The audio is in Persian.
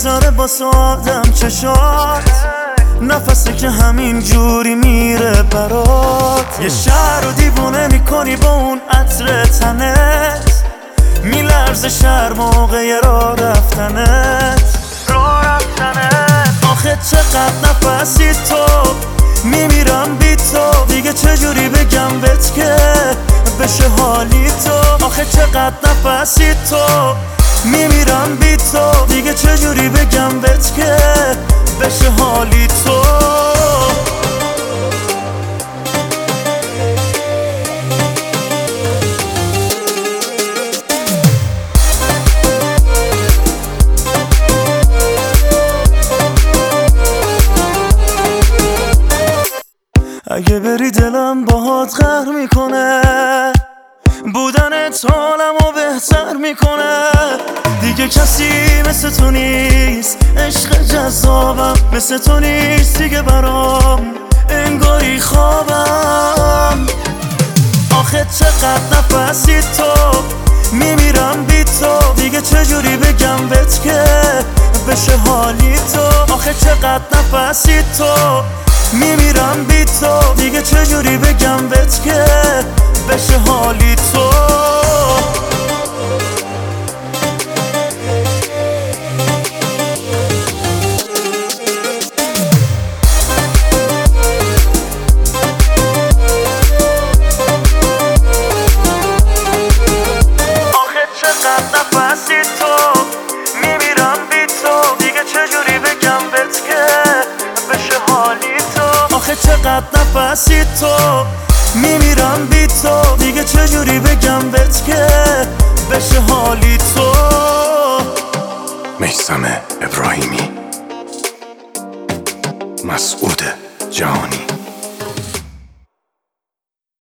میذاره با آدم چشات، نفسی که همین جوری میره برات. یه شهر رو دیوونه میکنی با اون عطر تنت، میلرزه شهر موقع راه رفتنت. آخه چقدر نفسی تو، میمیرم بی تو، دیگه چجوری بگم بهت که بشه حالی تو. آخه چقدر نفسی تو، میمیرم بی تو، دیگه چجوری بگم بهت که بشه حالی تو. اگه بری دلم باهات قهر میکنه، بودنت حالمو بهتر میکنه. دیگه کسی مثل تو نیست، عشق جذابم مثل تو نیست دیگه برام، انگاری خوابم. آخه چقدر نفسی تو، میمیرم بی تو، دیگه چجوری بگم بهت که بشه حالی تو. آخه چقدر نفسی تو، میمیرم بی تو، دیگه چجوری بگم بهت که بشه حالی تو. آخه چقدر نفسی تو، میمیرم بی تو، دیگه چجوری بگم بهت که بشه حالی تو. آخه چقدر نفسی تو، میمیرم بی تو، دیگه چجوری بگم بهت که بشه حالی تو. میثم ابراهیمی، مسعود جهانی.